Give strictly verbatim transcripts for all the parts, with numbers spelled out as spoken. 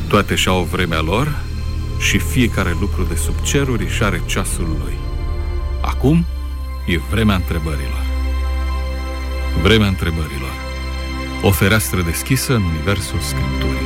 Toate și-au vremea lor și fiecare lucru de sub ceruri își are ceasul lui. Acum e vremea întrebărilor. Vremea întrebărilor. O fereastră deschisă în universul Scripturii.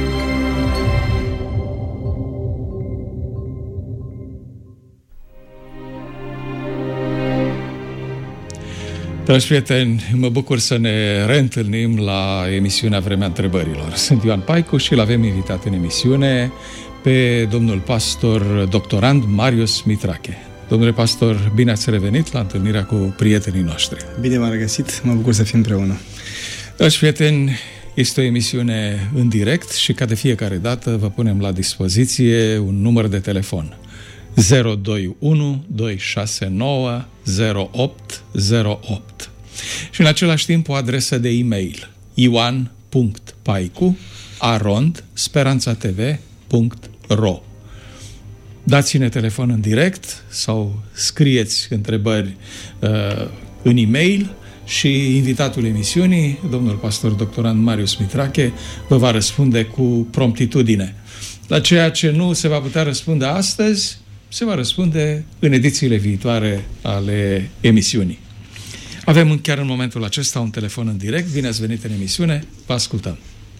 Dragi prieteni, mă bucur să ne reîntâlnim la emisiunea Vremea Întrebărilor. Sunt Ioan Paicu și l-avem invitat în emisiune pe domnul pastor doctorand Marius Mitrache. Domnule pastor, bine ați revenit la întâlnirea cu prietenii noștri. Bine m-am regăsit, mă bucur să fim împreună. Dragi prieteni, este o emisiune în direct și ca de fiecare dată vă punem la dispoziție un număr de telefon. zero doi unu doi șase nouă zero opt zero opt și în același timp o adresă de e-mail ioan punct paicu arond speranțatv punct ro. Dați-ne telefon în direct sau scrieți întrebări uh, în e-mail și invitatul emisiunii, domnul pastor doctorand Marius Mitrache, vă va răspunde cu promptitudine. La ceea ce nu se va putea răspunde astăzi, se va răspunde în edițiile viitoare ale emisiunii. Avem chiar în momentul acesta un telefon în direct. Bine ați venit în emisiune, vă ascultăm.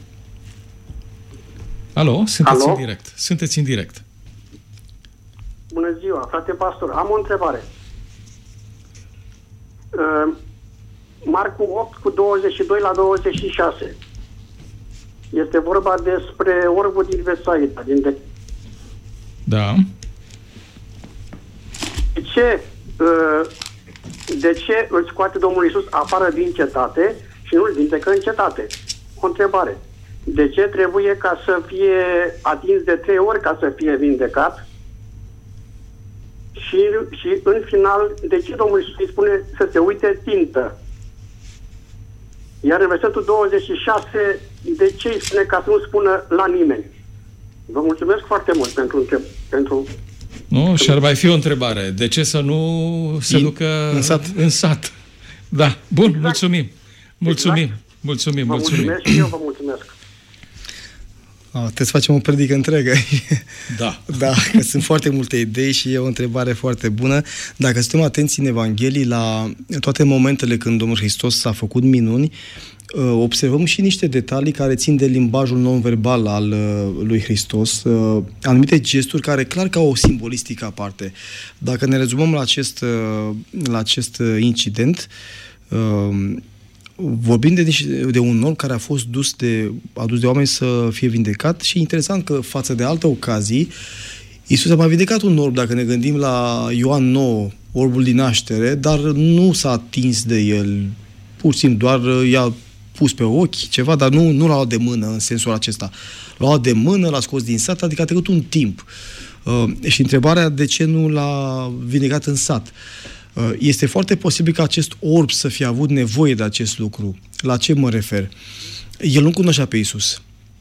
Alo, sunteți Alo? în direct. Sunteți în direct. Bună ziua, frate pastor. Am o întrebare. Uh, Marcu opt cu douăzeci și doi la douăzeci și șase. Este vorba despre orbul din Betsaida, din de... Da. De ce, uh, de ce îl scoate Domnul Iisus afară din cetate și nu îl vindecă în cetate? O întrebare. De ce trebuie ca să fie atins de trei ori ca să fie vindecat? Și, și în final, de ce Domnul Iisus îi spune să se uite țintă? Iar în versetul douăzeci și șase, de ce îi spune ca să nu spună la nimeni? Vă mulțumesc foarte mult pentru... pentru Nu? Și ar mai fi o întrebare. De ce să nu se In, ducă în sat? În sat. Da. Bun, exact. mulțumim. Mulțumim. Exact. Mulțumim, vă mulțumim. mulțumesc și eu vă mulțumesc. A, trebuie să facem o predică întreagă. Da. Da, că sunt foarte multe idei și e o întrebare foarte bună. Dacă suntem atenți în Evanghelii la toate momentele când Domnul Hristos a făcut minuni, observăm și niște detalii care țin de limbajul non-verbal al lui Hristos, anumite gesturi care clar că au o simbolistică aparte. Dacă ne rezumăm la acest, la acest incident, vorbim de, de un om care a fost dus de, adus de oameni să fie vindecat și interesant că față de alte ocazii, Iisus a mai vindecat un orb, dacă ne gândim la Ioan nouă, orbul din naștere, dar nu s-a atins de el, pur și simplu doar i-a pus pe ochi ceva, dar nu, nu l-a luat de mână în sensul acesta. L-a luat de mână, l-a scos din sat, adică a trecut un timp. Uh, și întrebarea de ce nu l-a vindecat în sat. Uh, este foarte posibil ca acest orb să fie avut nevoie de acest lucru. La ce mă refer? El nu cunoștea pe Iisus.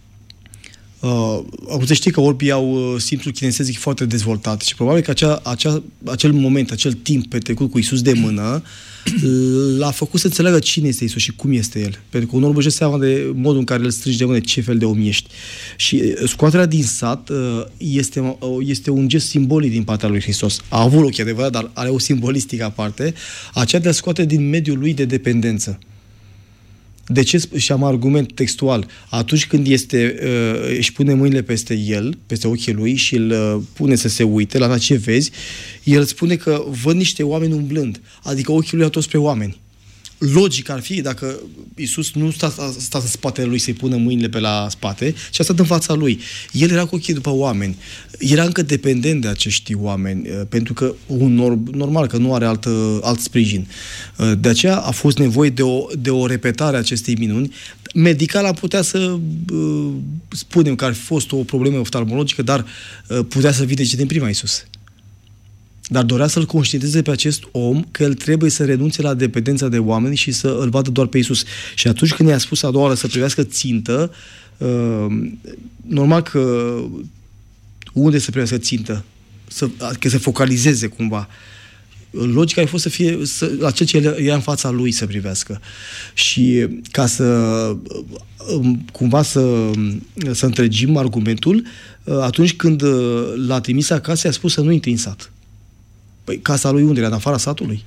Uh, acum să știi că orbii au uh, simțul kinestezic foarte dezvoltat și probabil că acea, acea, acel moment, acel timp petrecut cu Iisus de mână l-a făcut să înțeleagă cine este Iisus și cum este El. Pentru că un orb își dă seama de modul în care îl strigi de mână, ce fel de om ești. Și scoaterea din sat uh, este, uh, este un gest simbolic din partea lui Hristos. A avut ochi, adevărat, dar are o simbolistică aparte, aceea de a scoate din mediul lui de dependență. De ce? Și am argument textual. Atunci când este, uh, își pune mâinile peste el, peste ochii lui și îl uh, pune să se uite la ce vezi, el spune că văd niște oameni umblând. Adică ochii lui au toți spre oameni. Logic ar fi dacă Iisus nu sta, sta în spatele lui să-i pună mâinile pe la spate, ci a stat în fața lui. El era cu ochii după oameni. Era încă dependent de acești oameni, pentru că un orb, normal că nu are alt, alt sprijin. De aceea a fost nevoie de o, de o repetare a acestei minuni. Medical am putea să uh, spunem că ar fi fost o problemă oftalmologică, dar uh, putea să vindece din prima Iisus. Dar dorea să-l conștientizeze pe acest om că el trebuie să renunțe la dependența de oameni și să îl vadă doar pe Iisus. Și atunci când i-a spus a doua oară să privească țintă, uh, normal că unde să privească țintă? Să, că să focalizeze cumva. Logica a fost să fie să, la ceea ce el era în fața lui să privească. Și ca să cumva să, să întregim argumentul, atunci când l-a trimis acasă, i-a spus să nu intri în sat. Păi casa lui unde era? În afara satului?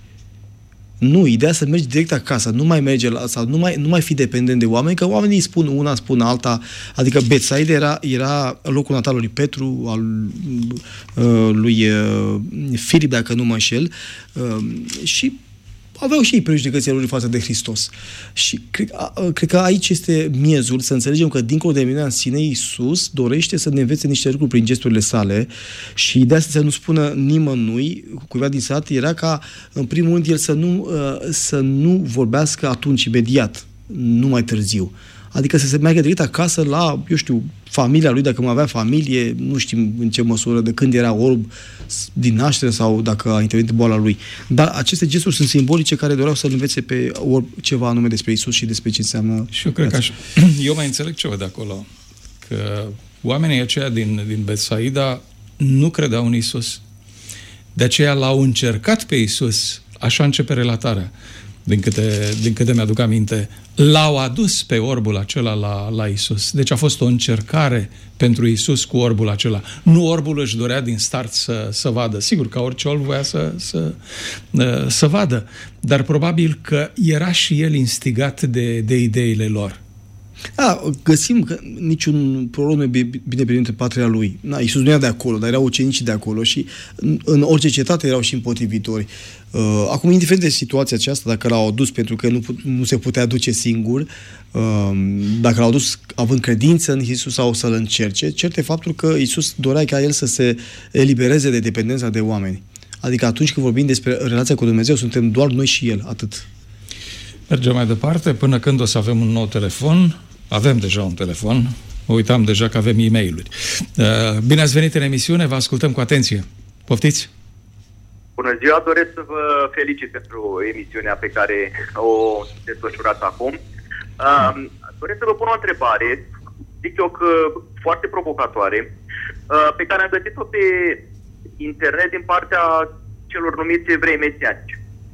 Nu, ideea să mergi direct acasă, nu mai merge la, sau nu mai, nu mai fi dependent de oameni, că oamenii spun una, spun alta, adică Betsaida era, era locul natal lui Petru, al uh, lui uh, Filip, dacă nu mă înșel, uh, și aveau și ei prejudecățile lor față de Hristos. Și cred, uh, cred că aici este miezul, să înțelegem că dincolo de minunea în sine, Iisus dorește să ne învețe niște lucruri prin gesturile sale și de asta să nu spună nimănui, cuiva din sat, era ca, în primul rând, el să nu, uh, să nu vorbească atunci, imediat, nu mai târziu. Adică să se meargă direct acasă la, eu știu, familia lui, dacă mai avea familie, nu știm în ce măsură, de când era orb din naștere sau dacă a intervenit boala lui. Dar aceste gesturi sunt simbolice care doreau să-l învețe pe orb ceva anume despre Iisus și despre ce înseamnă. Și eu cred că aș... eu mai înțeleg ceva de acolo, că oamenii aceia din, din Betsaida nu credeau în Iisus. De aceea l-au încercat pe Iisus, așa începe relatarea. Din câte, din câte mi-aduc aminte, l-au adus pe orbul acela la, la Iisus. Deci a fost o încercare pentru Iisus cu orbul acela. Nu orbul își dorea din start să, să vadă. Sigur că orice orb voia să, să, să vadă, dar probabil că era și el instigat de, de ideile lor. Da, găsim că niciun proroc nu e bine primit în patria lui. Na, Iisus nu era de acolo, dar erau ucenicii de acolo și în, în orice cetate erau și împotrivitori. Uh, acum, indiferent de situația aceasta, dacă l-au adus pentru că nu, nu se putea duce singur, uh, dacă l-au adus având credință în Iisus sau să-l încerce, cert e faptul că Iisus dorea ca el să se elibereze de dependența de oameni. Adică atunci când vorbim despre relația cu Dumnezeu, suntem doar noi și El, atât. Mergem mai departe, până când o să avem un nou telefon. Avem deja un telefon. Uitam deja că avem e-mail-uri. Bine ați venit în emisiune, vă ascultăm cu atenție. Poftiți! Bună ziua, doresc să vă felicit pentru emisiunea pe care o desfășurați acum. Doresc să vă pun o întrebare, zic eu că foarte provocatoare, pe care am găsit-o pe internet din partea celor numiți evrei mesianici.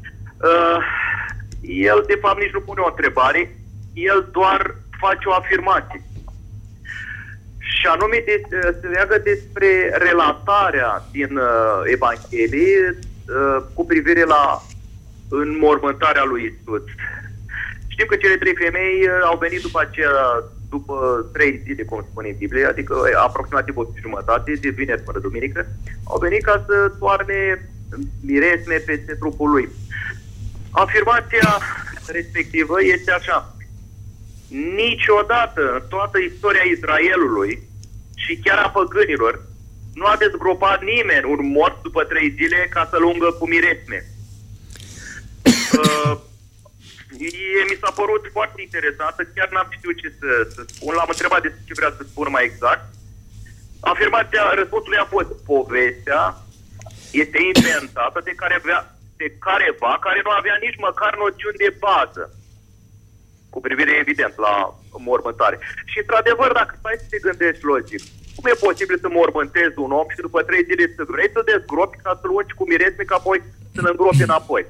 El, de fapt, nici nu pune o întrebare, el doar face o afirmație. Și anume de, se leagă despre relatarea din uh, Evanghelie uh, cu privire la înmormântarea lui Iisus. Știm că cele trei femei uh, au venit după aceea, după trei zile, cum spune în Biblie, adică aproximativ o jumătate, de vineri până duminică, au venit ca să toarne miresme peste trupul lui. Afirmația respectivă este așa: niciodată în toată istoria Israelului și chiar a păgânilor nu a dezgropat nimeni un mort după trei zile ca să-l ungă cu miresme. Uh, e, mi s-a părut foarte interesantă, chiar n-am știut ce să, să spun, l-am întrebat despre ce vrea să spun mai exact. Afirmația răspunsului a fost: povestea este inventată de care avea de careva care nu avea nici măcar noțiuni de bază cu privire, evident, la mormântare. Și, într-adevăr, dacă stai să te gândești logic, cum e posibil să mormântezi un om și după trei zile să vrei să dezgropi ca să-l ungi cu miresme ca apoi să-l îngropi înapoi?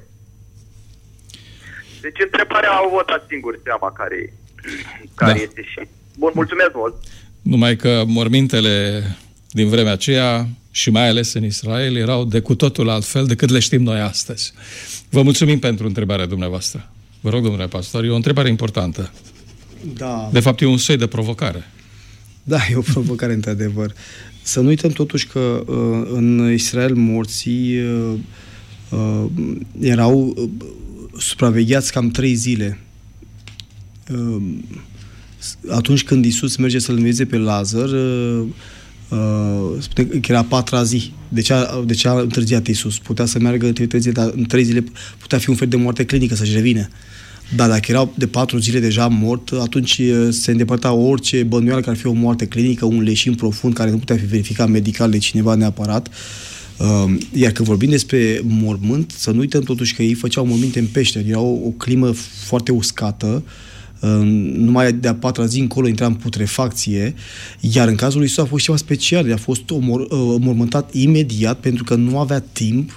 Deci, întrebarea au votat singur seama care, care da. este și... Bun, mulțumesc mult! Numai că mormintele din vremea aceea și mai ales în Israel erau de cu totul altfel decât le știm noi astăzi. Vă mulțumim pentru întrebarea dumneavoastră. Vă rog, domnule pastor, e o întrebare importantă. Da. De fapt, e un soi de provocare. Da, e o provocare, într-adevăr. Să nu uităm totuși că uh, în Israel morții uh, uh, erau uh, supravegheați cam trei zile. Uh, atunci când Iisus merge să-l învieze pe Lazar, uh, uh, spune că era a patra zi. De ce a, de ce a întârziat Iisus? Putea să meargă în trei zile, dar în trei zile putea fi un fel de moarte clinică, să-și revină. Dar dacă erau de patru zile deja mort, atunci se îndepărta orice bănuială că ar fi o moarte clinică, un leșin profund care nu putea fi verificat medical de cineva neapărat. Iar când vorbim despre mormânt, să nu uităm totuși că ei făceau morminte în peșteri. Era o, o climă foarte uscată, numai de a patra zi încolo intra în putrefacție, iar în cazul lui Iisus a fost ceva special, a fost omor, mormântat imediat pentru că nu avea timp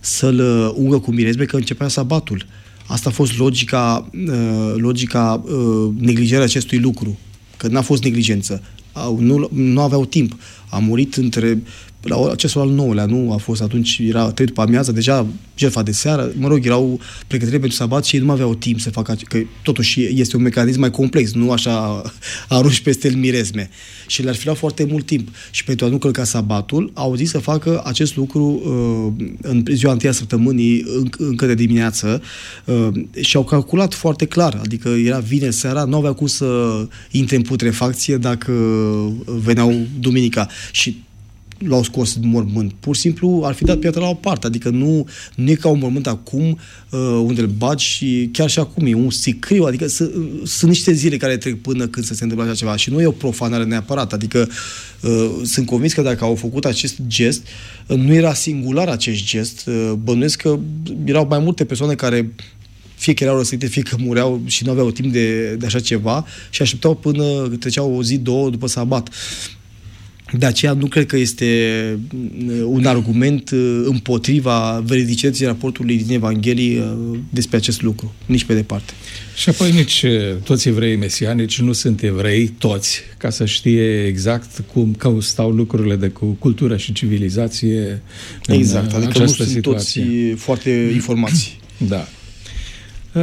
să-l ungă cu mirezme că începea sabatul. Asta a fost logica, logica neglijării acestui lucru, că n-a fost neglijență. Nu, nu aveau timp. A murit între la acestul al nouălea, nu a fost atunci, era trei după amiază, deja jertfa de seară, mă rog, erau pregătiri pentru sabat și ei nu aveau timp să facă, că totuși este un mecanism mai complex, nu așa arunci peste el mirezme. Și le-ar fi luat foarte mult timp. Și pentru a nu călca sabatul, au zis să facă acest lucru uh, în ziua întâia săptămânii, încă de dimineață, uh, și au calculat foarte clar, adică era vineri seara, nu aveau cum să intre în putrefacție dacă veneau duminica. Și l-au scos din mormânt. Pur și simplu ar fi dat piatra la o parte. Adică nu, nu e ca un mormânt acum uh, unde îl bagi și chiar și acum e un sicriu. Adică sunt niște zile care trec până când să se întâmple așa ceva. Și nu e o profanare neapărat. Adică uh, sunt convins că dacă au făcut acest gest, uh, nu era singular acest gest. Uh, bănuiesc că erau mai multe persoane care fie că erau răsărite, fie că mureau și nu aveau timp de, de așa ceva și așteptau până treceau o zi, două după sabat. De aceea nu cred că este un argument împotriva veridicității raportului din Evanghelii despre acest lucru, nici pe departe. Și apoi nici toți evreii mesianici nu sunt evrei, toți, ca să știe exact cum, cum stau lucrurile de cu cultură și civilizație. Exact, în adică nu sunt situație. Toți foarte informați. Da. Uh,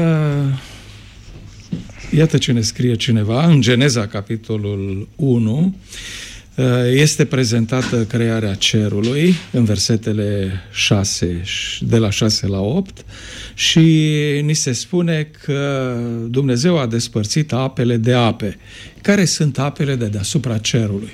iată ce ne scrie cineva în Geneza, capitolul unu, este prezentată crearea cerului în versetele șase, de la șase la opt, și ni se spune că Dumnezeu a despărțit apele de ape. Care sunt apele de deasupra cerului?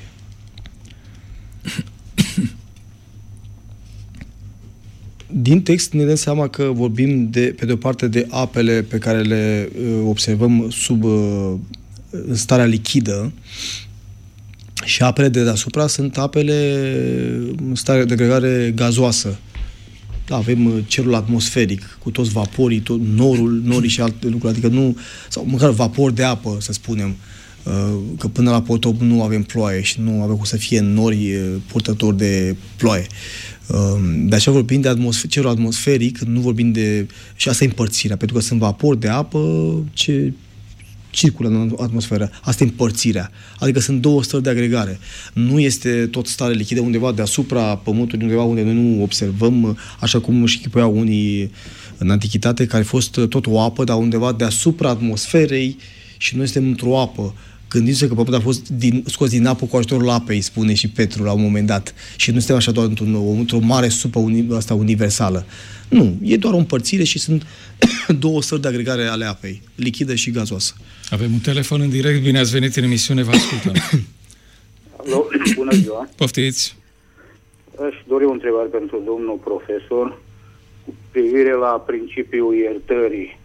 Din text ne dăm seama că vorbim de, pe de o parte de apele pe care le observăm sub în starea lichidă, și apele de deasupra sunt apele în stare de agregare gazoasă. Da, avem cerul atmosferic, cu toți vaporii, tot norul, norii și alte lucruri, adică nu, sau măcar vapor de apă, să spunem, că până la potop nu avem ploaie și nu avem cum să fie nori purtători de ploaie. De așa vorbim de atmosfer, cerul atmosferic, nu vorbim de... Și asta e împărțirea, pentru că sunt vapori de apă ce circulă în atmosferă. Asta e împărțirea. Adică sunt două stări de agregare. Nu este tot stare lichidă undeva deasupra Pământului, undeva unde noi nu observăm, așa cum își chipuiau unii în antichitate, care a fost tot o apă, dar undeva deasupra atmosferei și noi suntem într-o apă. Gândiți-vă că Pământul a fost din, scos din apă cu ajutorul apei, spune și Petru la un moment dat. Și nu suntem așa doar într-o, într-o mare supă uni, asta universală. Nu, e doar o împărțire și sunt două stări de agregare ale apei, lichidă și gazoasă. Avem un telefon în direct, bine ați venit în emisiune, vă ascultăm. Alo, bună ziua. Poftiți. Aș dori o întrebare pentru domnul profesor cu privire la principiul iertării.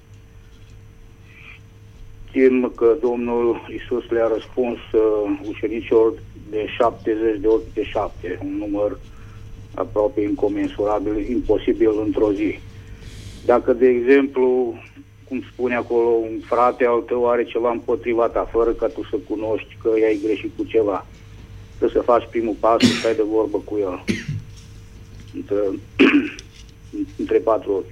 Știm că Domnul Iisus le-a răspuns uh, ucenicilor de șaptezeci de ori de șapte, un număr aproape incomensurabil, imposibil într-o zi. Dacă, de exemplu, cum spune acolo, un frate al tău are ceva împotriva ta, fără ca tu să cunoști că i-ai greșit cu ceva, trebuie să faci primul pas și stai de vorbă cu el. Între, între patru ori.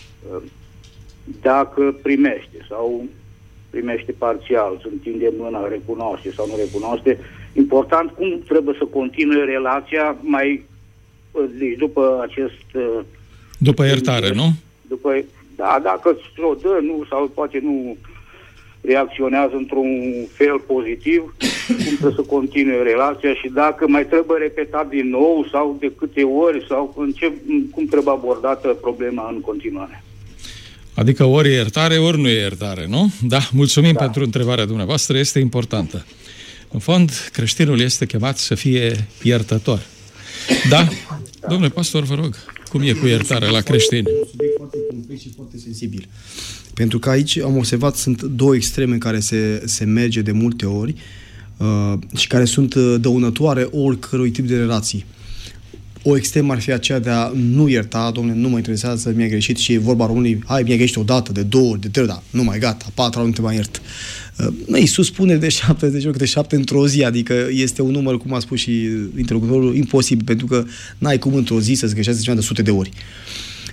Dacă primește sau primește parțial, să întinde mâna, recunoaște sau nu recunoaște, important cum trebuie să continue relația mai, deci după acest... După iertare, nu? După, da, dacă o dă, nu, sau poate nu reacționează într-un fel pozitiv, cum trebuie să continue relația și dacă mai trebuie repetat din nou sau de câte ori sau în ce, cum trebuie abordată problema în continuare. Adică ori e iertare, ori nu e iertare, nu? Da, mulțumim da. pentru întrebarea dumneavoastră, este importantă. În fond, creștinul este chemat să fie iertător. Da? da. Domnule pastor, vă rog, cum e cu iertarea la creștini? Un subiect foarte complex și foarte sensibil. Pentru că aici, am observat, sunt două extreme în care se, se merge de multe ori uh, și care sunt dăunătoare oricărui tip de relații. O extremă ar fi aceea de a nu ierta, domnule, nu mă interesează, mi-a greșit și e vorba românului, hai, mi-a greșit o dată, de două ori, de trei ori, da, nu mai gata, a patra ori nu te mai iert. Uh, Iisus spune de șaptezeci ori câte șapte într-o zi, adică este un număr, cum a spus și interlocutorul, imposibil, pentru că n-ai cum într-o zi să-ți greșească ceva de sute de ori.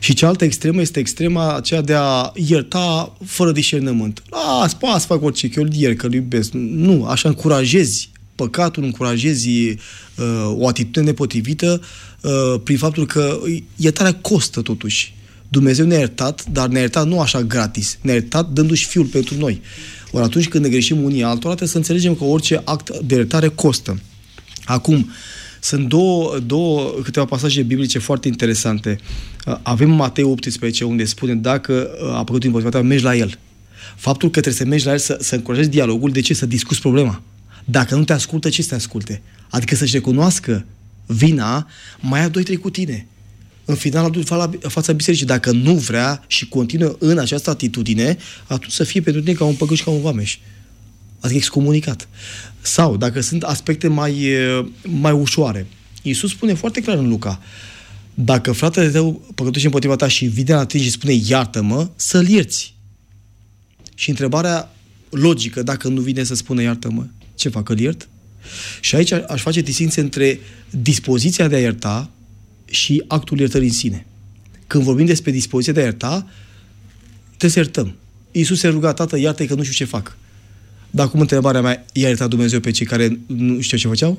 Și cealaltă extremă este extrema aceea de a ierta fără discernământ. Las, pas, fac orice, că eu îl iert, că îl iubesc. Nu, așa încurajezi păcatul, încurajezi uh, o atitudine nepotrivită uh, prin faptul că iertarea costă totuși. Dumnezeu ne-a iertat, dar ne-a iertat nu așa gratis. Ne-a iertat dându-și Fiul pentru noi. Ori atunci când ne greșim unii altora, trebuie să înțelegem că orice act de iertare costă. Acum, sunt două, două câteva pasaje biblice foarte interesante. Avem Matei optsprezece, unde spune dacă a păcătuit împotriva ta, mergi la el. Faptul că trebuie să mergi la el, să, să încurajezi dialogul, de ce? Să discuți problema. Dacă nu te ascultă, ce să te asculte? Adică să-și recunoască vina, mai ia doi, trei cu tine. În final, adu-l la fața bisericii. Dacă nu vrea și continuă în această atitudine, atunci să fie pentru tine ca un păgân și ca un vameș. Adică excomunicat. Sau, dacă sunt aspecte mai, mai ușoare. Iisus spune foarte clar în Luca, dacă fratele tău păcătuiește împotriva ta și vine la tine și spune iartă-mă, să-l ierți. Și întrebarea logică, dacă nu vine să spună iartă-mă, ce fac, îl iert? Și aici aș face distinție între dispoziția de a ierta și actul iertării în sine. Când vorbim despre dispoziția de a ierta, trebuie să iertăm. Iisus se ruga, Tată, iartă-i că nu știu ce fac. Dar acum întrebarea mea, i-a iertat Dumnezeu pe cei care nu știu ce făceau?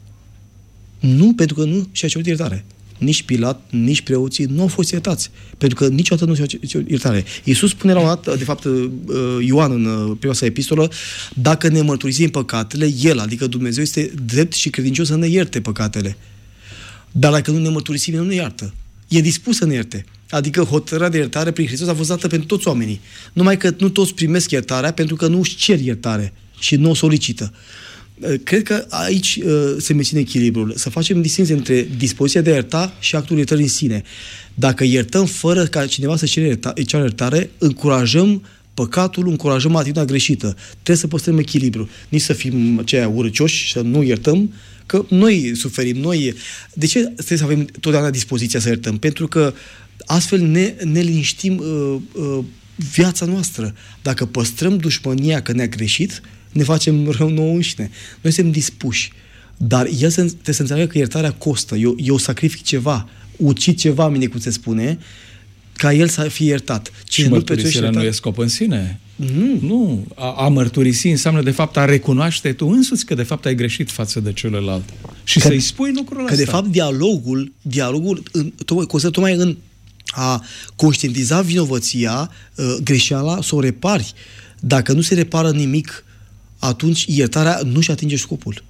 Nu, pentru că nu și-a cerut iertare. Nici Pilat, nici preoții nu au fost iertați. Pentru că niciodată nu și-a cerut iertare. Iisus spune la un dat, de fapt, Ioan în prima sa epistolă, dacă ne mărturisim păcatele, El, adică Dumnezeu, este drept și credincios să ne ierte păcatele. Dar dacă nu ne mărturisim, El nu ne iartă. E dispus să ne ierte. Adică hotărârea de iertare prin Hristos a fost dată pentru toți oamenii. Numai că nu toți primesc iertarea pentru că nu își cer iertare și nu o solicită. Cred că aici uh, se menține echilibrul. Să facem distinție între dispoziția de a ierta și actul iertării în sine. Dacă iertăm fără ca cineva să cere iertare, iertare, încurajăm păcatul, încurajăm atitudinea greșită. Trebuie să păstrăm echilibru. Nici să fim aceia urăcioși și să nu iertăm, că noi suferim. Noi... De ce trebuie să avem totdeauna dispoziția să iertăm? Pentru că astfel ne, ne liniștim uh, uh, viața noastră. Dacă păstrăm dușmânia că ne-a greșit, ne facem rău nouă înșine. Noi suntem dispuși. Dar el trebuie să înțeleagă că iertarea costă. Eu, eu sacrific ceva, ucid ceva, mine cum se spune, ca el să fie iertat. Și mărturisirea nu e scop în sine. Mm. Nu. A, a mărturisi înseamnă, de fapt, a recunoaște tu însuți că, de fapt, ai greșit față de celălalt. Și că, să-i spui lucrul ăsta. Că, de fapt, dialogul, dialogul în, constă tocmai în a conștientiza vinovăția, greșeala, să o repari. Dacă nu se repară nimic, atunci iertarea nu-și atinge scopul.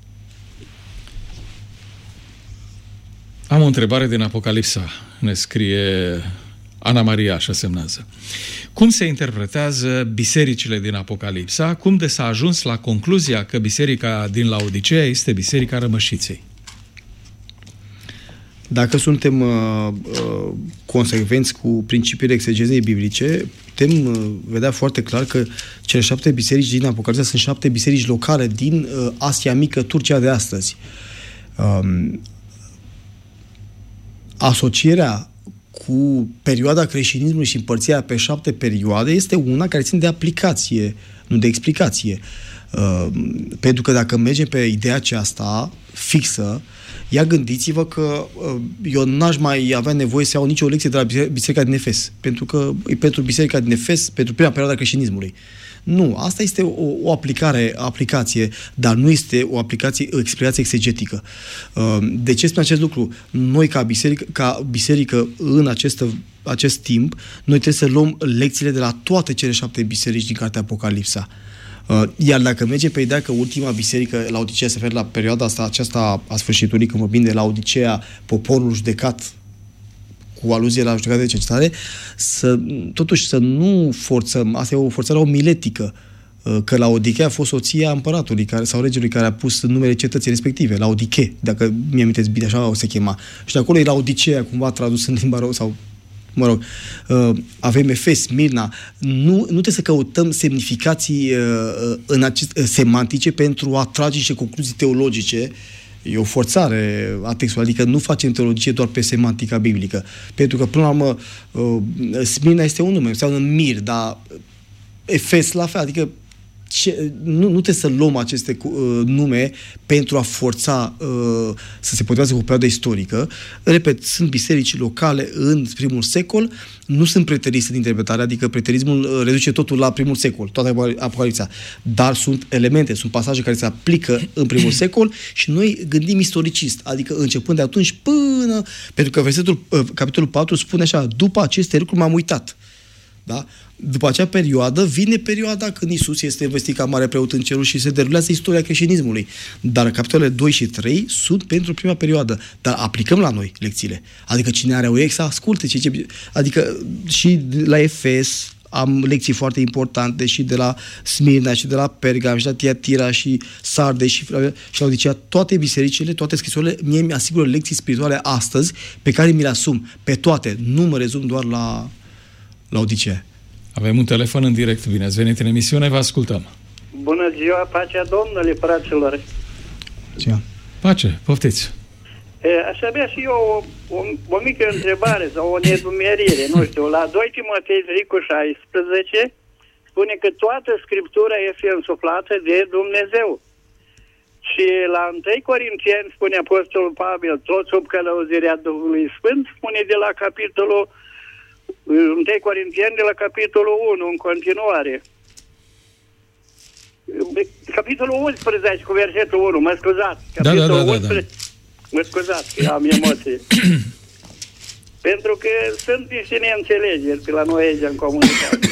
Am o întrebare din Apocalipsa. Ne scrie Ana Maria, așa semnează. Cum se interpretează bisericile din Apocalipsa? Cum de s-a ajuns la concluzia că biserica din Laodiceea este biserica rămășiței? Dacă suntem uh, uh, consecvenți cu principiile exegezei biblice, putem uh, vedea foarte clar că cele șapte biserici din Apocalipsa sunt șapte biserici locale din uh, Asia Mică, Turcia de astăzi. Um, asocierea cu perioada creștinismului și împărțirea pe șapte perioade este una care ține de aplicație, nu de explicație. Uh, pentru că dacă mergem pe ideea aceasta fixă, ia gândiți-vă că uh, eu n-aș mai avea nevoie să iau nicio lecție de la Biserica din Efes, pentru că e pentru Biserica din Efes, pentru prima perioadă a creștinismului. Nu, asta este o, o aplicare, aplicație, dar nu este o aplicație, o explicație exegetică. Uh, de ce spun acest lucru? Noi, ca biserică, ca biserică în acest, acest timp, noi trebuie să luăm lecțiile de la toate cele șapte biserici din Cartea Apocalipsa. Uh, iar dacă mergem pe ideea că ultima biserică, Laodiceea, se referă la perioada asta, aceasta a sfârșitului, când vorbim de Laodiceea, poporul judecat, cu aluzie la judecată de cercetare, să, totuși să nu forțăm, asta e o forțare omiletică, că Laodiceea a fost soția împăratului care, sau regelui care a pus numele cetății respective, Laodice, dacă mi-am amintesc bine, așa o se chema. Și de acolo e Laodiceea, cumva tradus în limba rău, sau mă rog, avem Efes, Mirna. Nu, nu trebuie să căutăm semnificații în acest, semantice pentru a trage niște concluzii teologice. E o forțare a textului, adică nu facem teologie doar pe semantica biblică. Pentru că, până la urmă, Smirna este un nume, înseamnă mir, dar Efes la fel, adică Ce, nu, nu trebuie să luăm aceste uh, nume pentru a forța uh, să se potrivească cu o perioadă istorică. Repet, sunt biserici locale în primul secol, nu sunt preteriste din interpretare, adică preterismul uh, reduce totul la primul secol, toată Apocalipsa, dar sunt elemente, sunt pasaje care se aplică în primul secol și noi gândim istoricist, adică începând de atunci până... Pentru că versetul, uh, capitolul patru spune așa: după aceste lucruri m-am uitat. Da? După acea perioadă vine perioada când Iisus este vestit ca mare preot în cerul și se derulează istoria creștinismului. Dar capitolele doi și trei sunt pentru prima perioadă. Dar aplicăm la noi lecțiile. Adică cine are urechi să asculte. Ce, ce, adică și la Efes am lecții foarte importante, și de la Smirna, și de la Pergam, și de la Tiatira, și Sarde, și, și la Odisea. Toate bisericile, toate scrisorile mie mi asigură lecții spirituale astăzi pe care mi le asum pe toate. Nu mă rezum doar la la Odisea. Avem un telefon în direct. Bine ați venit în emisiune, vă ascultăm. Bună ziua, pacea Domnului, fraților. Ziua. Pace, poftiți. E, aș avea și eu o, o, o mică întrebare sau o nedumerire, nu știu. La doi Timotei trei cu șaisprezece spune că toată Scriptura este însuflată de Dumnezeu. Și la întâi Corinteni spune Apostolul Pavel, tot sub călăuzirea Duhului Sfânt, spune de la capitolul întâi Corinteni, de la capitolul unu, în continuare. Capitolul unsprezece, cu versetul unu, mă scuzați. Capitolul da, da, da, unsprezece. Da, da. Mă scuzați, că am emoții. Pentru că sunt niște neînțelegeri pe la noi aici în comunitate.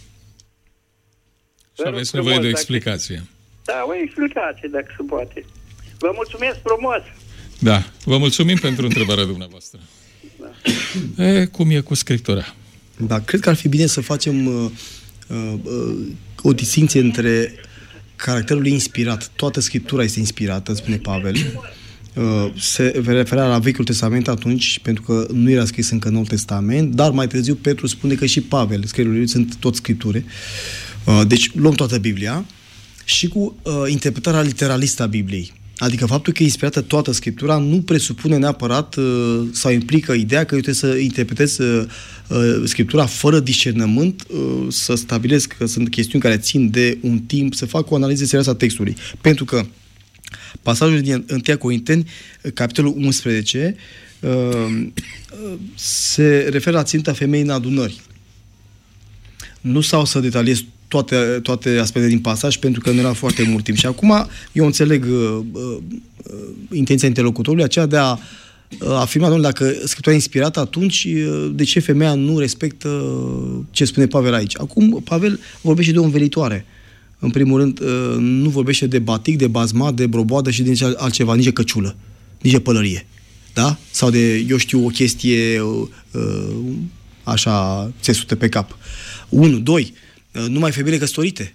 Și aveți nevoie de o explicație. Da, o explicație, dacă se poate. Vă mulțumesc frumos. Da, vă mulțumim pentru întrebarea dumneavoastră. Da. E, cum e cu Scriptura? Da, cred că ar fi bine să facem uh, uh, o distinție între caracterul inspirat. Toată Scriptura este inspirată, spune Pavel. Uh, se referea la Vechiul Testament atunci, pentru că nu era scris încă Noul Testament, dar mai târziu Petru spune că și Pavel, scrierile lui sunt tot Scripture. Uh, deci luăm toată Biblia și cu uh, interpretarea literalistă a Bibliei. Adică faptul că e inspirată toată Scriptura nu presupune neapărat uh, sau implică ideea că eu trebuie să interpretez uh, uh, Scriptura fără discernământ, uh, să stabilesc că sunt chestiuni care țin de un timp, să fac o analiză serioasă a textului. Pentru că pasajul din întâi Corinteni, capitolul unsprezece, uh, se referă la ținta femeii în adunări. Nu stau să detaliez toate, toate aspectele din pasaj, pentru că nu era foarte mult timp. Și acum eu înțeleg uh, uh, intenția interlocutorului, aceea de a uh, afirma, domnule, dacă Scriptura e inspirată, atunci uh, de ce femeia nu respectă uh, ce spune Pavel aici? Acum Pavel vorbește de o învelitoare. În primul rând, uh, nu vorbește de batic, de bazma, de broboadă și de nici altceva, nici de căciulă, nici de pălărie. Da? Sau de, eu știu, o chestie uh, uh, așa țesută pe cap. Unu, doi, numai femeile căsătorite.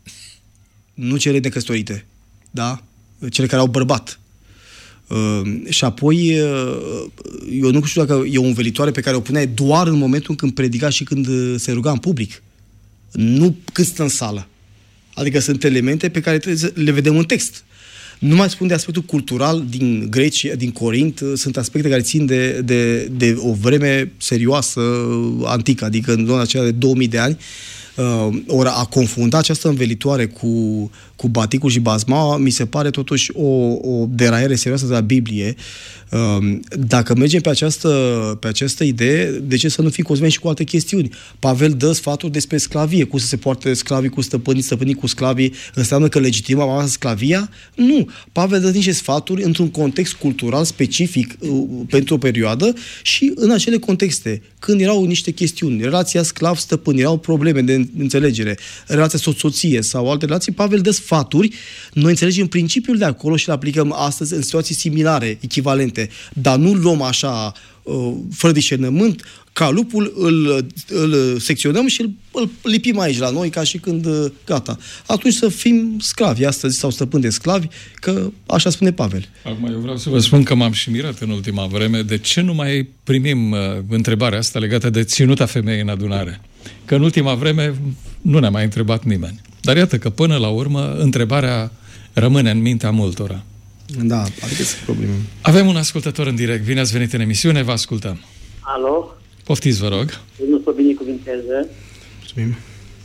Nu cele necăsătorite. Da? Cele care au bărbat. Uh, și apoi, uh, eu nu știu dacă e o învelitoare pe care o puneai doar în momentul când predica și când se ruga în public. Nu când stă în sală. Adică sunt elemente pe care trebuie să le vedem în text. Nu mai spun de aspectul cultural din Grecia, din Corint, sunt aspecte care țin de, de, de o vreme serioasă, antică, adică în zona aceea de două mii de ani. Uh, ori a confunda această învelitoare cu, cu baticul și bazma mi se pare totuși o, o deraiere serioasă de la Biblie. Uh, dacă mergem pe această, pe această idee, de ce să nu fim cosmeni și cu alte chestiuni? Pavel dă sfaturi despre sclavie, cum să se poarte sclavii cu stăpânii, stăpânii cu sclavii, înseamnă că legitima sclavia? Nu. Pavel dă niște sfaturi într-un context cultural specific uh, pentru o perioadă și în acele contexte, când erau niște chestiuni, relația sclav-stăpân, erau probleme de înțelegere, relația soț-soție sau alte relații, Pavel dă sfaturi, noi înțelegem principiul de acolo și îl aplicăm astăzi în situații similare, echivalente, dar nu luăm așa, fără discernământ, ca lupul îl, îl secționăm și îl, îl lipim aici la noi, ca și când gata. Atunci să fim sclavi astăzi sau stăpâni de sclavi, că așa spune Pavel. Acum eu vreau să vă spun că m-am și mirat în ultima vreme de ce nu mai primim uh, întrebarea asta legată de ținuta femeii în adunare. Că în ultima vreme nu ne-a mai întrebat nimeni. Dar iată că până la urmă întrebarea rămâne în mintea multora. Da, adică sunt probleme. Avem un ascultător în direct. Bine ați venit în emisiune, vă ascultăm. Alo? Poftiți, vă rog. Nu să binecuvinteze. Mulțumim.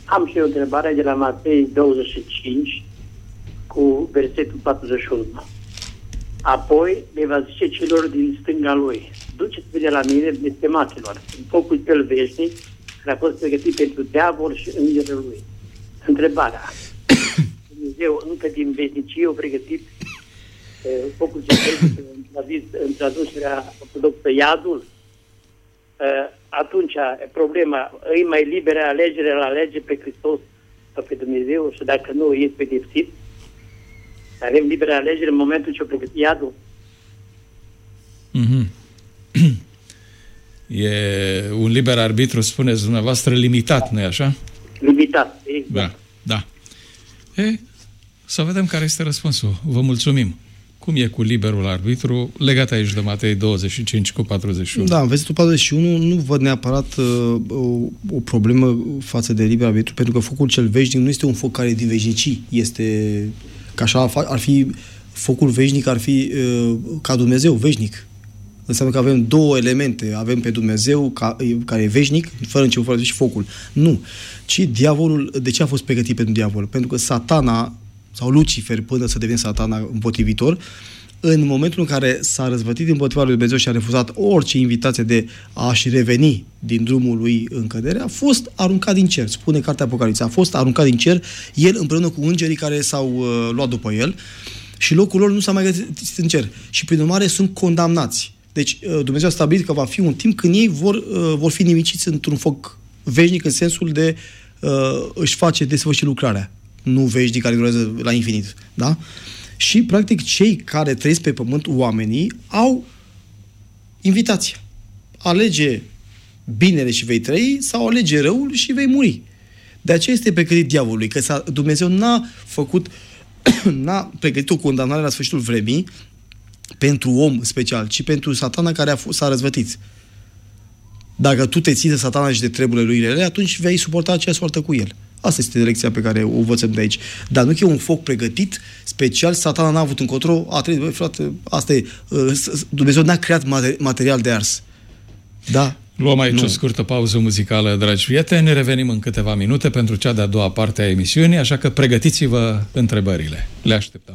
Am și eu o întrebare de la Matei douăzeci și cinci cu versetul patruzeci și unu. Apoi le va zice celor din stânga lui: duceți-vă de la mine, blestemaților, în focul cel veșnic care a fost pregătit pentru diavol și îngerul lui. Întrebarea: Dumnezeu încă din veșnicie a pregătit uh, focul cel veșnic, în traducerea ortodoxă iadul? Uh, atunci problema, e mai liberă alegere la alege pe Hristos sau pe Dumnezeu, și dacă nu, e pedepsit? Avem liberă alegere în momentul ce o pregătit iadul? Mm-hmm. E un liber arbitru, spuneți dumneavoastră, limitat, nu-i așa? Limitat, exact. Da, da. E, să vedem care este răspunsul. Vă mulțumim. Cum e cu liberul arbitru, legat aici de Matei douăzeci și cinci cu patruzeci și unu? Da, în versetul patruzeci și unu nu văd neapărat uh, o, o problemă față de liber arbitru, pentru că focul cel veșnic nu este un foc care e din veșnicii. Este, că așa ar fi, focul veșnic ar fi uh, ca Dumnezeu, veșnic. Înseamnă că avem două elemente. Avem pe Dumnezeu, ca, care e veșnic, fără început, fără și focul. Nu. Ci diavolul, de ce a fost pregătit pentru diavol? Pentru că Satana, sau Lucifer, până să devină Satana împotrivitor, în momentul în care s-a răzvătit împotriva lui Dumnezeu și a refuzat orice invitație de a-și reveni din drumul lui în cădere, a fost aruncat din cer. Spune cartea Apocalipsa. A fost aruncat din cer, el împreună cu îngerii care s-au uh, luat după el, și locul lor nu s-a mai găsit în cer. Și prin urmare sunt condamnați. Deci Dumnezeu a stabilit că va fi un timp când ei vor, uh, vor fi nimiciți într-un foc veșnic, în sensul de uh, își face desfășurarea lucrarea. Nu veșnic care durează la infinit. Da? Și, practic, cei care trăiesc pe pământ, oamenii, au invitația. Alege binele și vei trăi, sau alege răul și vei muri. De aceea este pregătit diavolului, că Dumnezeu n-a făcut, n-a pregătit o condamnare la sfârșitul vremii pentru om special, ci pentru Satana care a f- s-a răzvătit. Dacă tu te ții de Satana și de treburile lui rele, atunci vei suporta aceeași soartă cu el. Asta este lecția pe care o învățăm de aici. Dar nu că e un foc pregătit special, Satana n-a avut încotro, a trebuit, băi, frate, asta e, Dumnezeu n-a creat material de ars. Da? Luăm aici nu. o scurtă pauză muzicală, dragi prieteni, ne revenim în câteva minute pentru cea de-a doua parte a emisiunii, așa că pregătiți-vă întrebările. Le așteptăm.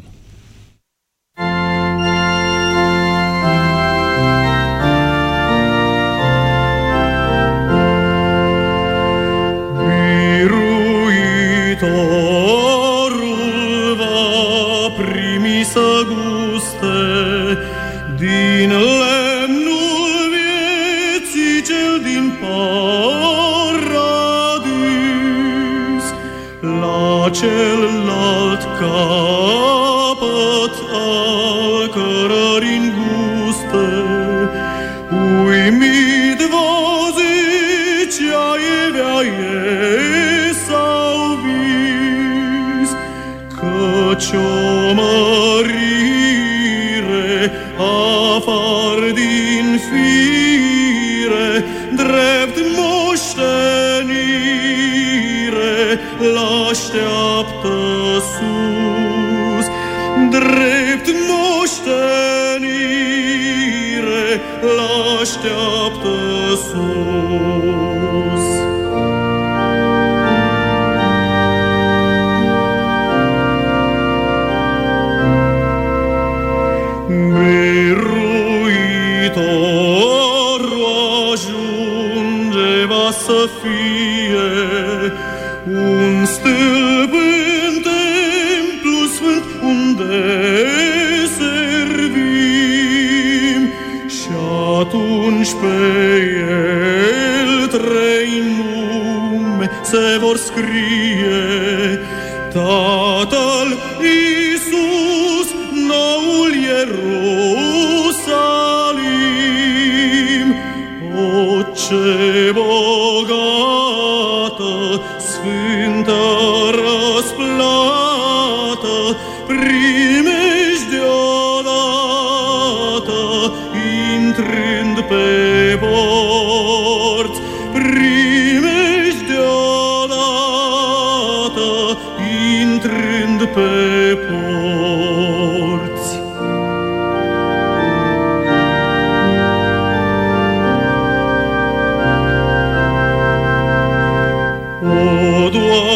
Mântuitorul va primi să guste din lemnul vieții cel din paradis, la celălalt capăt al cărării înguste. Uimit va zicea Evea ei sau vis, căci o mărire afar din fire, drept moștenire l-așteaptă sus, drept moștenire l-așteaptă sus. Biruitorul ajunge va să fie un stâlp în templu sfânt unde servim, și atunci pe el trei nume se vor scrie: Tatăl, Iisus, noul Ierusalim. O, ce bogată, sfântă răsplată primești deodată, intrând pe porți, primești deodată, intrând pe porți. O, Doamne,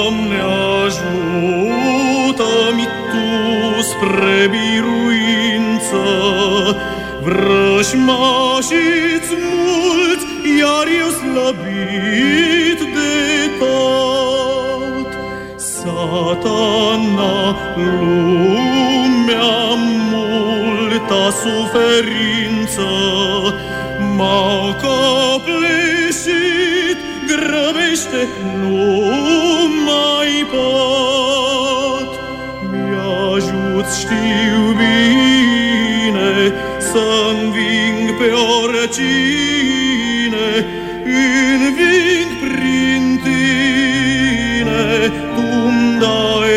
Vrăjmașiți mulți, iar eu slăbit de tot. Satana, lumea, multa suferință m-au copleșit, grăbește, nu mai pot. Mi-ajut, știu bine, să înving pe oricine, înving prin tine, tu-mi dai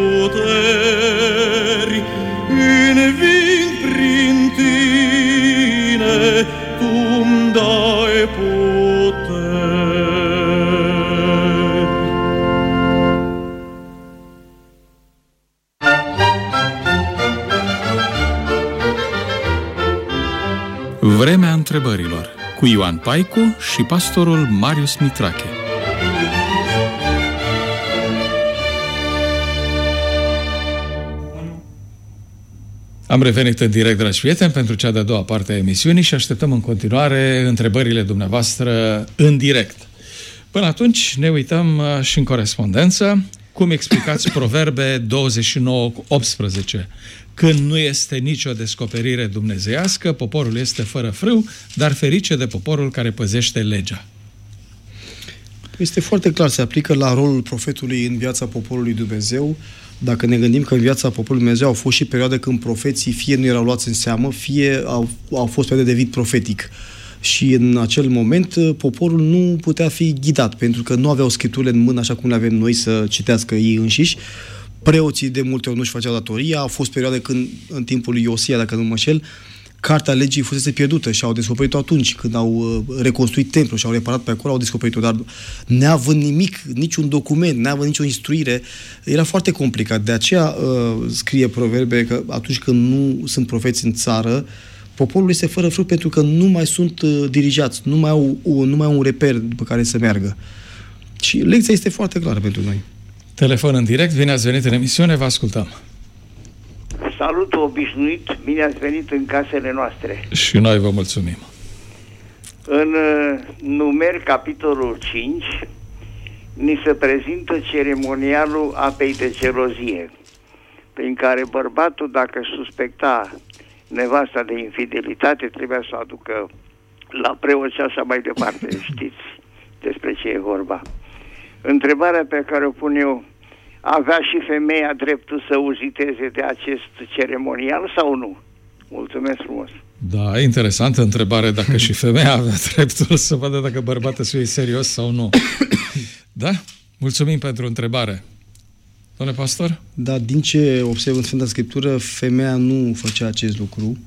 puteri. Înving prin tine, tu-mi dai puteri. Vremea întrebărilor cu Ioan Paicu și pastorul Marius Mitrache. Am revenit în direct, dragi prieteni, pentru cea de-a doua parte a emisiunii și așteptăm în continuare întrebările dumneavoastră în direct. Până atunci ne uităm și în corespondență. Cum explicați Proverbe douăzeci și nouă cu optsprezece? Când nu este nicio descoperire dumnezeiască, poporul este fără frâu, dar ferice de poporul care păzește legea. Este foarte clar, se aplică la rolul profetului în viața poporului Dumnezeu. Dacă ne gândim că în viața poporului Dumnezeu au fost și perioade când profeții fie nu erau luați în seamă, fie au, au fost perioade de vid profetic. Și în acel moment poporul nu putea fi ghidat, pentru că nu aveau scripturile în mână așa cum le avem noi să citească ei înșiși. Preoții de multe ori nu-și făceau datoria. Au fost perioade când, în timpul lui Iosia, dacă nu mă înșel, Cartea legii fusese pierdută și au descoperit-o atunci, când au reconstruit templul și au reparat pe acolo, au descoperit-o, dar neavând nimic, niciun document, neavând nicio instruire, era foarte complicat. De aceea uh, scrie Proverbe că atunci când nu sunt profeți în țară, poporul este fără fruct pentru că nu mai sunt uh, dirijați, nu mai, au, uh, nu mai au un reper după care să meargă. Și lecția este foarte clară pentru noi. Telefon în direct, bine ați venit în emisiune, vă ascultăm. Salut obișnuit, bine ați venit în casele noastre. Și noi vă mulțumim. În uh, Numeri, capitolul cinci, ni se prezintă ceremonialul apei de gelozie, prin care bărbatul, dacă suspecta nevasta de infidelitate, trebuia să o aducă la preot și așa mai departe. Știți despre ce e vorba. Întrebarea pe care o pun eu: avea și femeia dreptul să uziteze de acest ceremonial sau nu? Mulțumesc frumos! Da, interesantă întrebare, dacă și femeia avea dreptul să vadă dacă bărbatul să iei serios sau nu. Da? Mulțumim pentru întrebare. Domnule pastor? Da, din ce observ în Sfânta Scriptură, femeia nu făcea acest lucru.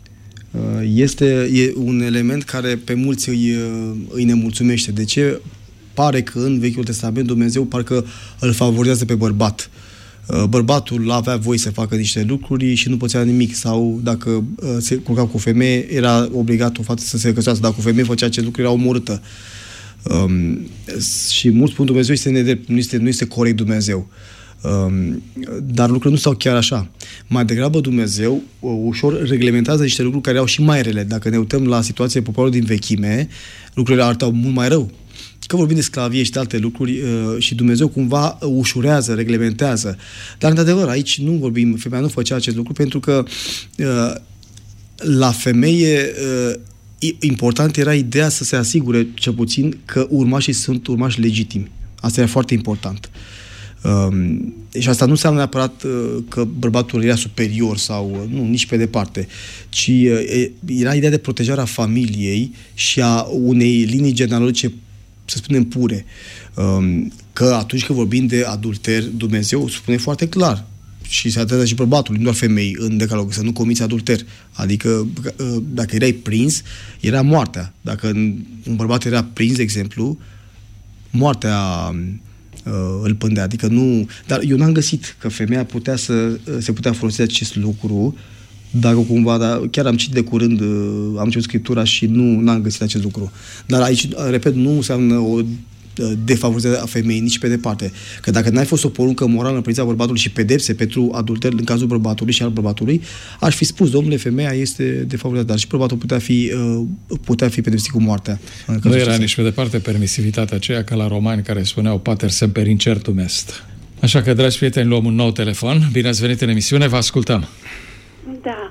Este e un element care pe mulți îi, îi nemulțumește. De ce? Pare că în Vechiul Testament Dumnezeu parcă îl favorizează pe bărbat. Bărbatul avea voie să facă niște lucruri și nu putea nimic. Sau dacă se culca cu o femeie, era obligat o fată să se căsătorească. Dacă o femeie făcea acest lucru, era omorâtă. Um, și mulți spun Dumnezeu este nedrept, nu este, nu este corect Dumnezeu. Um, dar lucrurile nu stau chiar așa. Mai degrabă Dumnezeu uh, ușor reglementează niște lucruri care au și mai rele. Dacă ne uităm la situația poporului din vechime, lucrurile arătau mult mai rău. Că vorbim de sclavie și de alte lucruri uh, și Dumnezeu cumva ușurează, reglementează. Dar, într-adevăr, aici nu vorbim, femeia nu făcea acest lucru pentru că uh, la femeie uh, important era ideea să se asigure, cel puțin, că urmașii sunt urmași legitimi. Asta era foarte important. Uh, și asta nu înseamnă neapărat uh, că bărbatul era superior sau, uh, nu, nici pe departe, ci uh, era ideea de protejare a familiei și a unei linii genealogice, să spunem, pure. Um, că atunci când vorbim de adulter, Dumnezeu spune foarte clar și se adresează și bărbatului, nu doar femei, în decalog, să nu comiți adulter. Adică dacă erai prins, era moartea. Dacă un bărbat era prins, de exemplu, moartea uh, îl pândea. Adică nu... Dar eu n-am găsit că femeia putea să se putea folosi de acest lucru, dacă cumva, dar chiar am citit de curând, am citit Scriptura și nu n-am găsit acest lucru. Dar aici, repet, nu înseamnă o defavorizarea femeii, nici pe departe. Că dacă n-ai fost o poruncă morală în privința bărbatului și pedepse pentru adulter în cazul bărbatului și al bărbatului, aș fi spus, domnule, femeia este defavorizată, dar și bărbatul putea fi, putea fi pedepsit cu moartea. Nu era nici pe departe permisivitatea aceea ca la romani care spuneau pater semper incertum est. Așa că, dragi prieteni, luăm un nou telefon. Bine ați venit în emisiune, vă ascultăm. Da.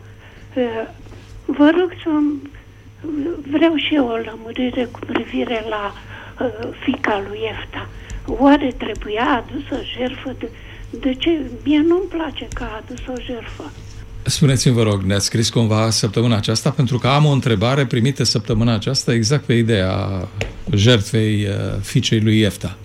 Vă rog să vreau și eu o lămurire cu privire la uh, fiica lui Iefta. Oare trebuia adusă jertfă? De, de ce? Mie nu-mi place că a adus o jertfă. Spuneți-mi, vă rog, ne-ați scris cumva săptămâna aceasta? Pentru că am o întrebare primită săptămâna aceasta exact pe ideea jertfei uh, fiicei lui Iefta.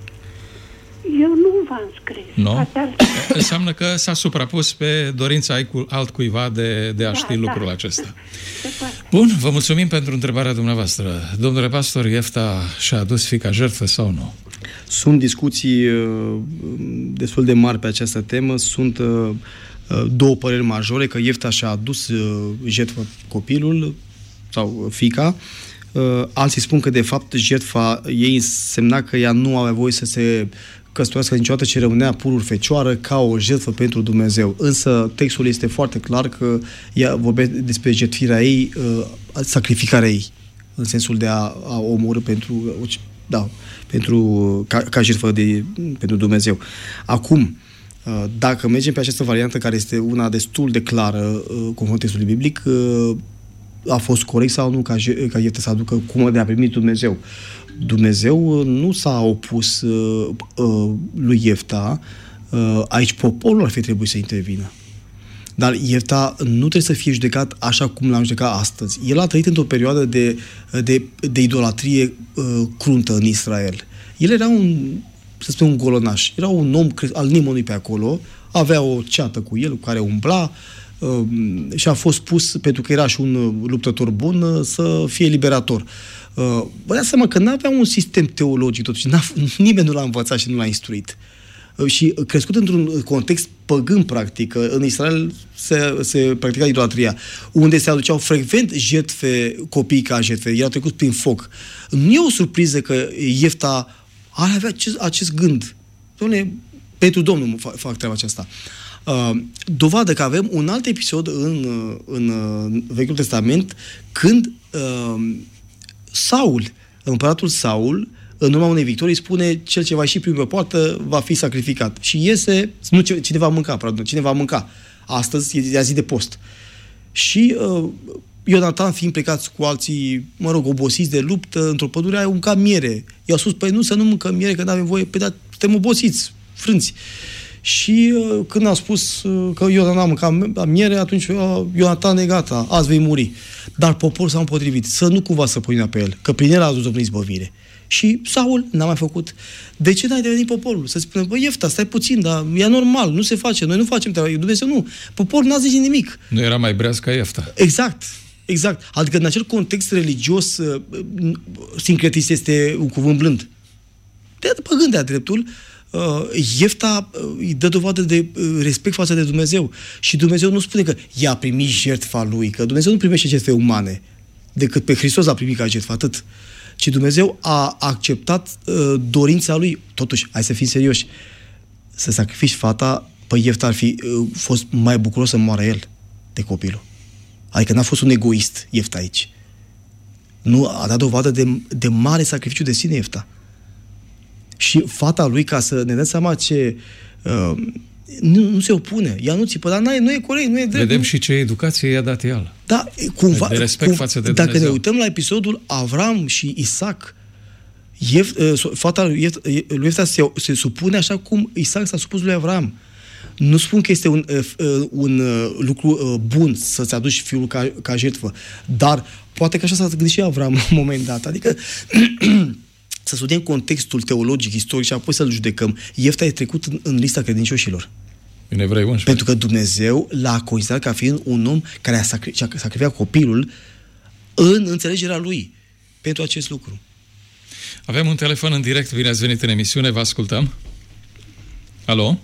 Eu nu v-am scris. Nu? Înseamnă că s-a suprapus pe dorința altcuiva de, de a da, ști da. lucrul acesta. Bun, vă mulțumim pentru întrebarea dumneavoastră. Domnule pastor, Iefta și-a adus fiica jertfă sau nu? Sunt discuții uh, destul de mari pe această temă. Sunt uh, două păreri majore, că Iefta și-a adus uh, jertfă copilul sau fiica. Uh, alții spun că, de fapt, jertfa ei însemna că ea nu avea voie să se căsătorească niciodată, ce rămânea purul fecioară ca o jertfă pentru Dumnezeu. Însă textul este foarte clar că ea vorbește despre jertfirea ei, sacrificarea ei, în sensul de a, a omorî pentru, da, pentru, ca, ca jertfă de, pentru Dumnezeu. Acum, dacă mergem pe această variantă, care este una destul de clară conform textului biblic, a fost corect sau nu ca, ca Iefta să aducă cum de a primit Dumnezeu? Dumnezeu nu s-a opus uh, uh, lui Iefta, uh, aici poporul ar fi trebuit să intervină. Dar Iefta nu trebuie să fie judecat așa cum l-am judecat astăzi. El a trăit într-o perioadă de, de, de idolatrie uh, cruntă în Israel. El era un, să spunem, un golonaș. Era un om al nimănui pe acolo, avea o ceată cu el, cu care umbla, uh, și a fost pus, pentru că era și un luptător bun, uh, să fie liberator. Vă dați seama că n-avea un sistem teologic, totuși, nimeni nu l-a învățat și nu l-a instruit. Și crescut într-un context păgân, practic, în Israel se, se practica idolatria, unde se aduceau frecvent jertfe, copiii ca jertfe, erau trecut prin foc. Nu e o surpriză că Iefta ar avea acest, acest gând. Doamne, pentru Domnul fac, fac treaba aceasta. Uh, dovadă că avem un alt episod în, în, în Vechiul Testament, când uh, Saul, împăratul Saul, în urma unei victorii, spune: cel ce va ieși prin poartă va fi sacrificat. Și iese, nu cine va mânca, pardon, cine va mânca. Astăzi e zi de post. Și uh, Ionatan, fiind plecați cu alții, mă rog, obosiți de luptă, într-o pădure, a mâncat miere. I-au spus: păi nu, să nu mâncăm miere, că n-avem voie. Păi, dar suntem obosiți, frânți. Și uh, când a spus uh, că Ionatan a mâncat miere, atunci uh, Ionatan e gata, azi vei muri. Dar poporul s-a împotrivit, să nu cumva să pună pe el, că prin el a adus Domnul izbăvire. Și Saul n-a mai făcut. De ce n-ai devenit poporul? Să spună: bă, Iefta, stai puțin, dar e normal, nu se face, noi nu facem treaba, Dumnezeu nu. Poporul n-a zis nimic. Nu era mai breaz ca Iefta. Exact, exact. Adică în acel context religios, uh, sincretist este un cuvânt blând. De păgând de-a dreptul, uh, Iefta uh, îi dă dovadă de uh, respect față de Dumnezeu. Și Dumnezeu nu spune că i-a primit jertfa lui, că Dumnezeu nu primește jertfe umane, decât pe Hristos a primit ca jertfă, atât. Ci Dumnezeu a acceptat uh, dorința lui. Totuși, hai să fim serioși, să sacrifici fata, păi Iefta ar fi uh, fost mai bucuros să moară el de copilul. Adică n-a fost un egoist Iefta aici. Nu, a dat dovadă de, de mare sacrificiu de sine Iefta. Și fata lui, ca să ne dăm seama ce... Uh, nu, nu se opune. Ea nu țipă, dar nu e corect, nu e drept. Vedem nu... și ce educație i-a dat el. Da, cumva... De respect cum, față de dacă Dumnezeu. ne uităm la episodul Avram și Isaac, Ief, uh, fata lui Iefta, lui Iefta se, se supune așa cum Isaac s-a supus lui Avram. Nu spun că este un, uh, un uh, lucru uh, bun să-ți aduci fiul ca, ca jertfă, dar poate că așa s-a gândit și Avram în un moment dat. Adică să studiem contextul teologic, istoric și apoi să-l judecăm. Iefta e trecut în, în lista credincioșilor. În Evrei unsprezece. Pentru că Dumnezeu l-a considerat ca fiind un om care a sacri- și-a sacrificat copilul în înțelegerea lui pentru acest lucru. Avem un telefon în direct, bine ați venit în emisiune, vă ascultăm. Alo?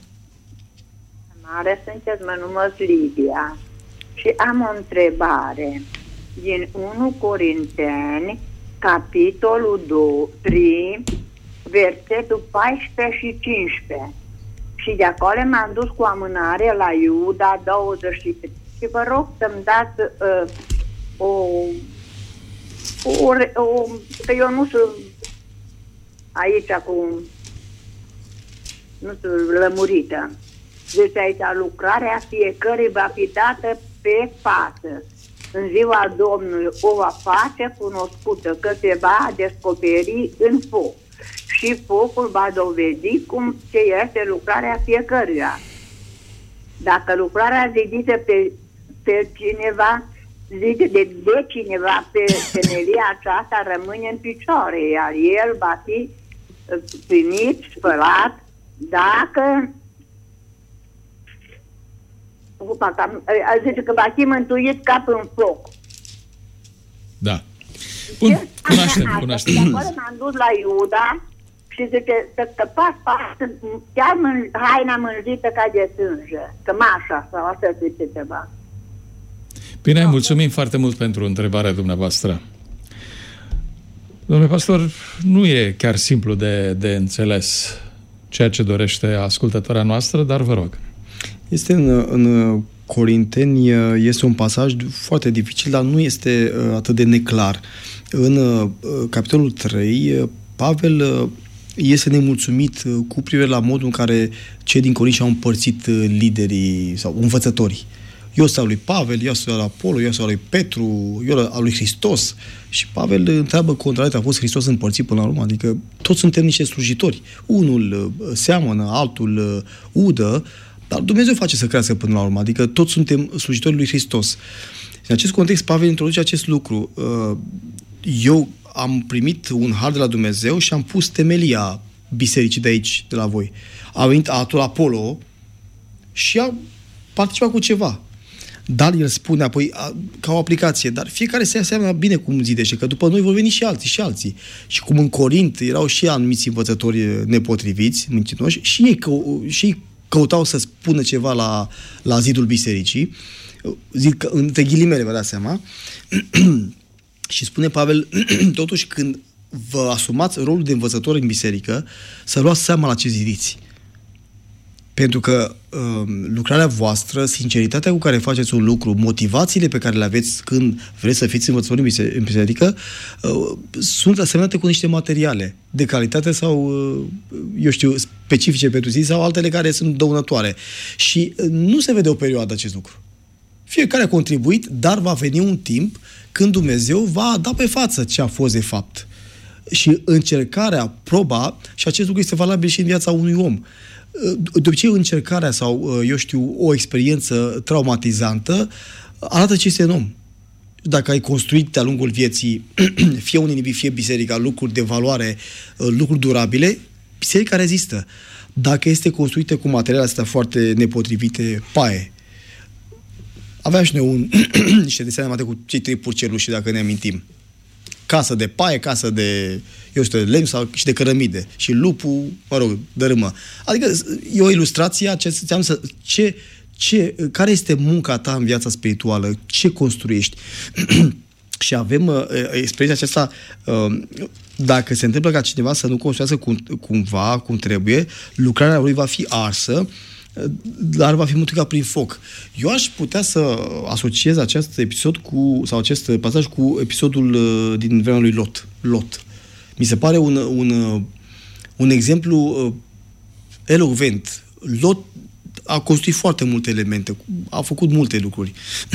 Mare sunteți, mă numesc Lidia și am o întrebare. Din unu Corinteni, capitolul trei, versetul paisprezece și cincisprezece. Și de acolo m-am dus cu amânare la Iuda douăzeci și trei. Și vă rog să-mi dați uh, o, o, o... că eu nu sunt aici cu... nu sunt lămurită. Deci aici lucrarea fiecărui va fi dată pe față. În ziua Domnului o va face cunoscută, că se va descoperi în foc. Și focul va dovedi cum ce este lucrarea fiecăruia. Dacă lucrarea zidită pe, pe cineva, zidită de, de cineva pe temelia aceasta, rămâne în picioare, iar el va fi primit, spălat, dacă zice că va fi mântuit ca în foc. Da. Bun, cunoaștem, cunoaștem. De acolo m-am dus la Iuda și zice să scăpați pași, chiar mân, haina mânjită ca de sânge, cămașa sau așa zice ceva. Bine, no. Mulțumim foarte mult pentru întrebarea dumneavoastră. Domnule pastor, nu e chiar simplu de, de înțeles ceea ce dorește ascultătoarea noastră, dar vă rog. Este în, în Corinteni, este un pasaj foarte dificil, dar nu este atât de neclar. În capitolul trei, Pavel este nemulțumit cu privire la modul în care cei din Corint și-au împărțit liderii sau învățătorii. Eu sunt al lui Pavel, eu sunt al lui Apollo, eu sunt al lui Petru, eu al lui Hristos. Și Pavel întreabă contrariat, a fost Hristos împărțit până la urmă? Adică toți suntem niște slujitori. Unul seamănă, altul udă, dar Dumnezeu face să crească până la urmă. Adică toți suntem slujitori lui Hristos. În acest context, Pavel introduce acest lucru. Eu am primit un har de la Dumnezeu și am pus temelia bisericii de aici, de la voi. A venit atul Apollo și a participat cu ceva. Dar el spune apoi, a, ca o aplicație, dar fiecare se aseamănă bine cum zidește, că după noi vor veni și alții și alții. Și cum în Corint erau și anumiți învățători nepotriviți, mincinoși, și ei, că, și ei căutau să spună ceva la, la zidul bisericii, zic că între ghilimele, vă dați seama, și spune Pavel, totuși când vă asumați rolul de învățător în biserică, să luați seama la ce zidiți. Pentru că uh, lucrarea voastră, sinceritatea cu care faceți un lucru, motivațiile pe care le aveți când vreți să fiți învățători în biserică, în biserică uh, sunt asemănate cu niște materiale de calitate sau, uh, eu știu, specifice pentru zi sau altele care sunt dăunătoare. Și uh, nu se vede o perioadă acest lucru. Fiecare a contribuit, dar va veni un timp când Dumnezeu va da pe față ce a fost de fapt. Și încercarea, proba, și acest lucru este valabil și în viața unui om. De obicei, încercarea sau, eu știu, o experiență traumatizantă arată ce este în om. Dacă ai construit de-a lungul vieții, fie un individ, fie biserica, lucruri de valoare, lucruri durabile, biserica rezistă. Dacă este construită cu materiale astea foarte nepotrivite, paie. Aveam și noi un, niște desene animate cu cei trei purceluși, dacă ne amintim. Casă de paie, casă de, eu știu, de lemn sau și de cărămide. Și lupul, mă rog, dărâmă. Adică e o ilustrație a ce înseamnă să, ce, ce, care este munca ta în viața spirituală, ce construiești. Și avem uh, expresia aceasta, uh, dacă se întâmplă ca cineva să nu construiască cum, cumva, cum trebuie, lucrarea lui va fi arsă, dar va fi mântuită prin foc. Eu aș putea să asociez acest episod cu, sau acest pasaj cu episodul uh, din vremea lui Lot. Lot. Mi se pare un, un, un exemplu uh, elocvent. Lot a construit foarte multe elemente, a făcut multe lucruri.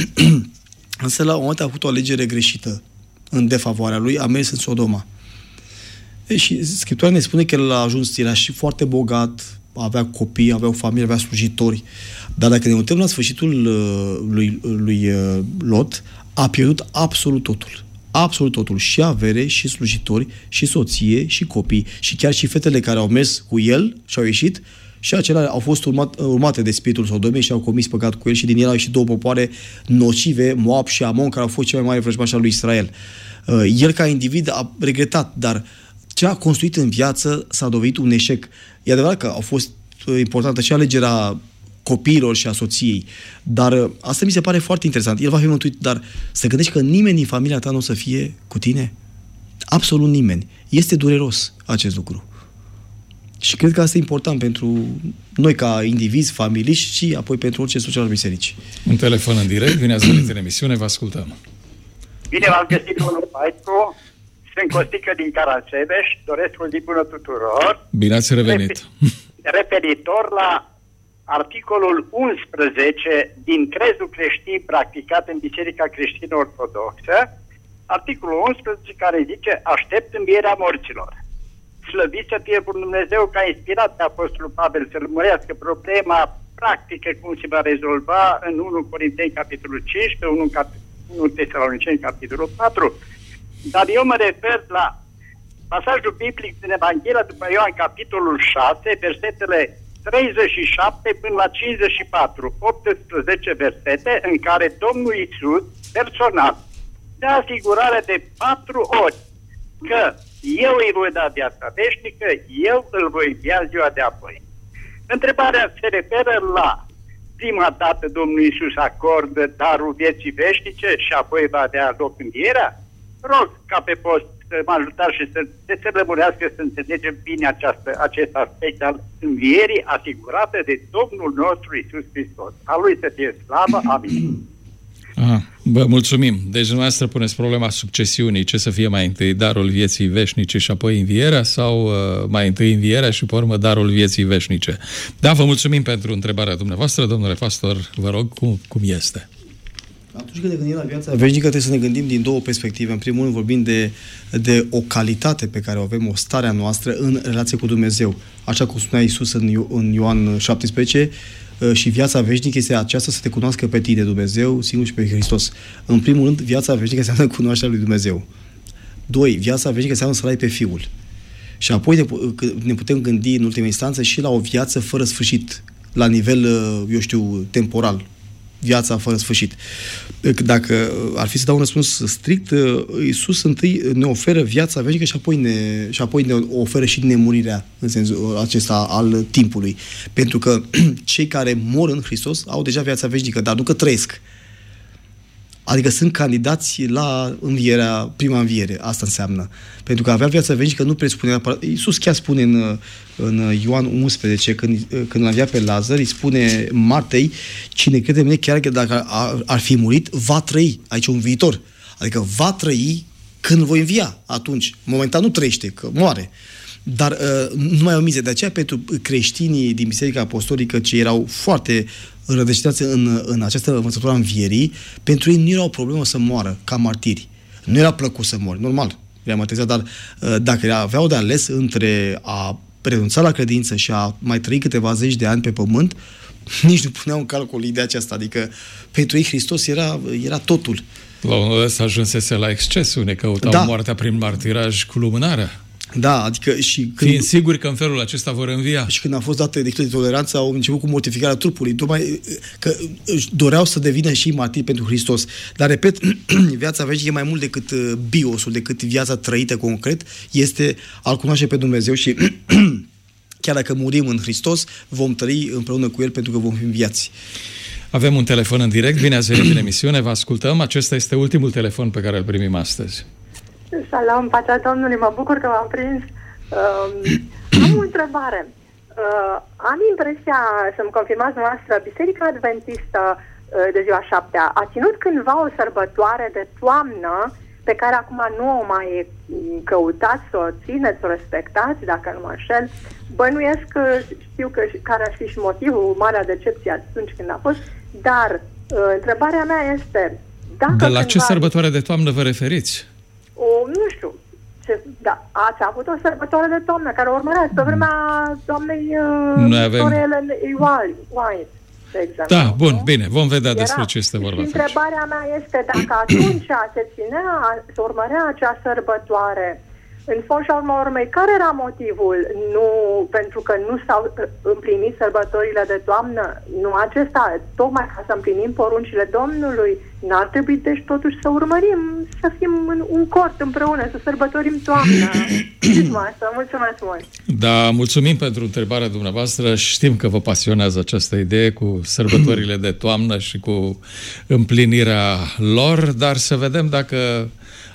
Însă la un moment a făcut o alegere greșită în defavoarea lui, a mers în Sodoma. E, și Scriptura ne spune că el a ajuns, era și foarte bogat, avea copii, avea o familie, avea slujitori. Dar dacă ne uităm la sfârșitul uh, lui, lui uh, Lot, a pierdut absolut totul. Absolut totul. Și avere, și slujitori, și soție, și copii. Și chiar și fetele care au mers cu el și au ieșit, și acelea au fost urmat, urmate de spiritul Sodomei și au comis păcat cu el și din el au ieșit două popoare nocive, Moab și Amon, care au fost cei mai mari vrăjmași al lui Israel. Uh, el ca individ a regretat, dar ce a construit în viață s-a dovedit un eșec. E adevărat că au fost importantă și alegerea copiilor și a soției, dar asta mi se pare foarte interesant. El va fi mântuit, dar să gândești că nimeni din familia ta nu o să fie cu tine? Absolut nimeni. Este dureros acest lucru. Și cred că asta e important pentru noi ca indivizi, familiști și apoi pentru orice social al bisericii. Un telefon în direct, vine azi venit în emisiune, vă ascultăm. Bine v-am găsit, domnul Paitru. Sunt Costică din Carasebeș, doresc un zi bună tuturor. Bine ați revenit. Referitor la articolul unsprezece din crezul creștin practicat în Biserica Creștină Ortodoxă, articolul unsprezece care zice: aștept învierea morților. Slăvit să fie bun Dumnezeu că a inspirat pe Apostolul Pavel să lămurească problema practică cum se va rezolva în unu Corinteni capitolul cincisprezece, unu Tesaloniceni capitolul patru. Dar eu mă refer la pasajul biblic din Evanghelia după Ioan capitolul șase, versetele treizeci și șapte până la cincizeci și patru, optsprezece versete în care Domnul Iisus personal dă asigurare de patru ori că eu îi voi da viața veșnică, eu îl voi învia ziua de apoi. Întrebarea se referă la prima dată Domnul Iisus acordă darul vieții veșnice și apoi va avea loc învierea? Rog ca pe post să mă ajutați și să se lămurească, să înțelegem bine această, acest aspect al învierii asigurată de Domnul nostru Iisus Hristos. A Lui să fie slavă. Amin. Aha, vă mulțumim. Deci dumneavoastră puneți problema succesiunii. Ce să fie mai întâi, darul vieții veșnice și apoi învierea, sau uh, mai întâi învierea și pe urmă darul vieții veșnice? Da, vă mulțumim pentru întrebarea dumneavoastră. Domnule pastor, vă rog, cum, cum este? Atunci când ne gândim la viața veșnică, trebuie să ne gândim din două perspective. În primul rând vorbim de, de o calitate pe care o avem, o stare a noastră în relație cu Dumnezeu. Așa cum spunea Iisus în, Io- în Ioan șaptesprezece, și viața veșnică este aceasta, să te cunoască pe tine, Dumnezeu, singur și pe Hristos. În primul rând, viața veșnică înseamnă cunoașterea lui Dumnezeu. Doi, viața veșnică înseamnă să-L ai pe Fiul. Și apoi ne, ne putem gândi, în ultima instanță, și la o viață fără sfârșit, la nivel, eu știu, temporal. Viața fără sfârșit. Dacă ar fi să dau un răspuns strict, Iisus întâi ne oferă viața veșnică și apoi ne, și apoi ne oferă și nemurirea în sensul acesta al timpului. Pentru că cei care mor în Hristos au deja viața veșnică, dar nu că trăiesc. Adică sunt candidați la învierea, prima înviere. Asta înseamnă. Pentru că avea viața veșnică nu presupune neapărat. Iisus chiar spune în, în Ioan unsprezece, când, când l-a înviat pe Lazar, îi spune Martei: cine crede în mine, chiar că dacă ar, ar fi murit, va trăi. Aici un viitor. Adică va trăi când îl voi învia. Atunci, momentan nu trăiește, că moare. Dar uh, nu mai o mize. De aceea, pentru creștinii din Biserica Apostolică, ce erau foarte rădăcinați în, în această învățătură a învierii, pentru ei nu era o problemă să moară ca martiri. Nu era plăcut să mori, normal, reamatizat, dar uh, dacă aveau de ales între a renunța la credință și a mai trăi câteva zeci de ani pe pământ, nici nu puneau în calcul ideea aceasta. Adică pentru ei Hristos era, era totul. La un moment dat ajunsese la excesul, ne căutau da. moartea prin martiraj cu lumânarea. Da, adică și când... Fiind siguri că în felul acesta vor învia. Și când a fost dată decretul de toleranță, au început cu mortificarea trupului, tocmai că doreau să devină și martiri pentru Hristos. Dar, repet, viața veșnică e mai mult decât biosul, decât viața trăită concret, este a-L cunoaște pe Dumnezeu și chiar dacă murim în Hristos, vom trăi împreună cu El pentru că vom fi înviați. Avem un telefon în direct, bine ați venit în emisiune, vă ascultăm. Acesta este ultimul telefon pe care îl primim astăzi. Salam, pacea Domnului, mă bucur că v-am prins. Uh, am o întrebare. Uh, am impresia, să-mi confirmați noastră, Biserica Adventistă uh, de ziua șaptea a ținut cândva o sărbătoare de toamnă pe care acum nu o mai căutați să o țineți, să o respectați, dacă nu mă înșel. Bănuiesc că știu că, care ar fi și motivul, marea decepție atunci când a fost, dar uh, întrebarea mea este... Dacă de la cândva... ce sărbătoare de toamnă vă referiți? O, nu știu, ce, da, ați avut o sărbătoare de toamnă care urmăreați pe vremea doamnei Victoria Ellen White, de exemplu. Da, bun, nu? bine, vom vedea Era. despre ce este vorba. Și întrebarea mea este dacă atunci se ținea, se urmărea acea sărbătoare, în fond și urmă urmei, care era motivul? Nu pentru că nu s-au împlinit sărbătorile de toamnă? Nu acesta, tocmai ca să împlinim poruncile Domnului? N-ar trebui, deci, totuși să urmărim, să fim în un cort împreună, să sărbătorim toamna. Mulțumesc mult! Da, mulțumim pentru întrebarea dumneavoastră. Știm că vă pasionează această idee cu sărbătorile de toamnă și cu împlinirea lor, dar să vedem dacă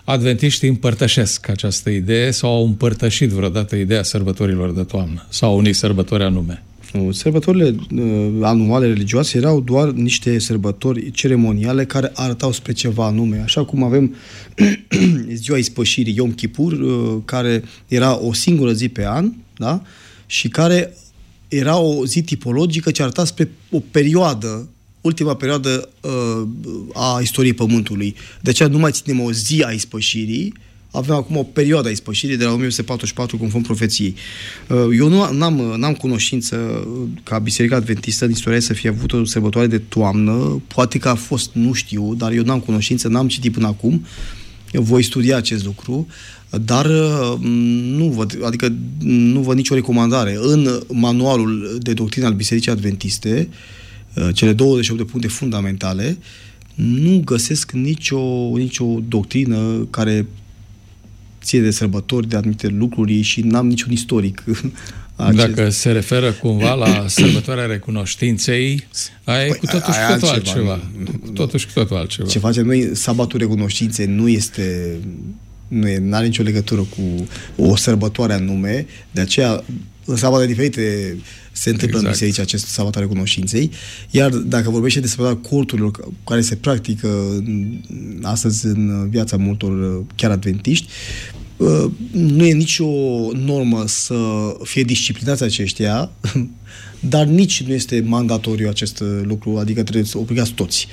adventiștii împărtășesc această idee sau au împărtășit vreodată ideea sărbătorilor de toamnă sau unei sărbători anume? Sărbătorile uh, anuale religioase erau doar niște sărbători ceremoniale care arătau spre ceva anume. Așa cum avem ziua ispășirii, Yom Kippur, uh, care era o singură zi pe an, da? Și care era o zi tipologică ce arăta spre o perioadă, ultima perioadă uh, a istoriei Pământului. De aceea nu mai ținem o zi a ispășirii, avem acum o perioadă a ispășirii de la o mie opt sute patruzeci și patru, conform profeției. Eu nu n-am, n-am cunoștință ca Biserica Adventistă în istorie să fie avut o sărbătoare de toamnă. Poate că a fost, nu știu, dar eu n-am cunoștință, n-am citit până acum. Eu voi studia acest lucru, dar nu văd, adică nu văd nicio recomandare. În manualul de doctrină al Bisericii Adventiste, cele douăzeci și opt de puncte fundamentale, nu găsesc nicio, nicio doctrină care ție de sărbători, de anumite lucruri și n-am niciun istoric. Acest... Dacă se referă cumva la sărbătoarea recunoștinței, aia păi, e cu totul și totul altceva. Cu totul și cu totul altceva. Ce facem noi, sabatul recunoștinței nu este, nu e, n-are nicio legătură cu o sărbătoare anume, de aceea în sabate diferite se întâmplă exact. În biserici acest sabat al recunoștinței, iar dacă vorbește de sărbătoarea corturilor care se practică astăzi în viața multor chiar adventiști, nu e nicio normă să fie disciplinați aceștia, dar nici nu este mandatoriu acest lucru, adică trebuie să obligați toți.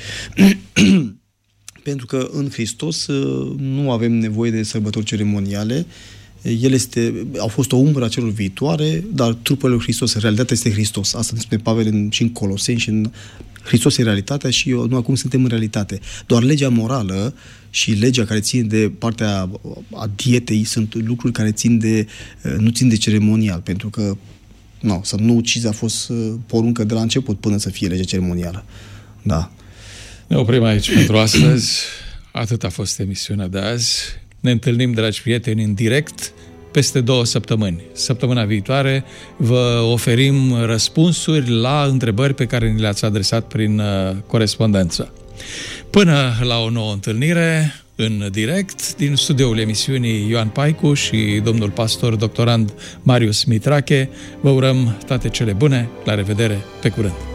Pentru că în Hristos nu avem nevoie de sărbători ceremoniale. El este, au fost o umbră a celor viitoare, dar trupul lui Hristos, realitatea este Hristos. Asta ne spune Pavel în, și în Coloseni și în Hristos e realitatea și eu, noi acum suntem în realitate. Doar legea morală și legea care ține de partea a dietei sunt lucruri care țin de, nu țin de ceremonial, pentru că nu, să nu ucizi a fost poruncă de la început până să fie legea ceremonială. Da. Ne oprim aici pentru astăzi. Atât a fost emisiunea de azi. Ne întâlnim, dragi prieteni, în direct peste două săptămâni. Săptămâna viitoare vă oferim răspunsuri la întrebări pe care ni le-ați adresat prin uh, corespondență. Până la o nouă întâlnire, în direct, din studioul emisiunii Ioan Paicu și domnul pastor doctorand Marius Mitrache, vă urăm toate cele bune, la revedere, pe curând!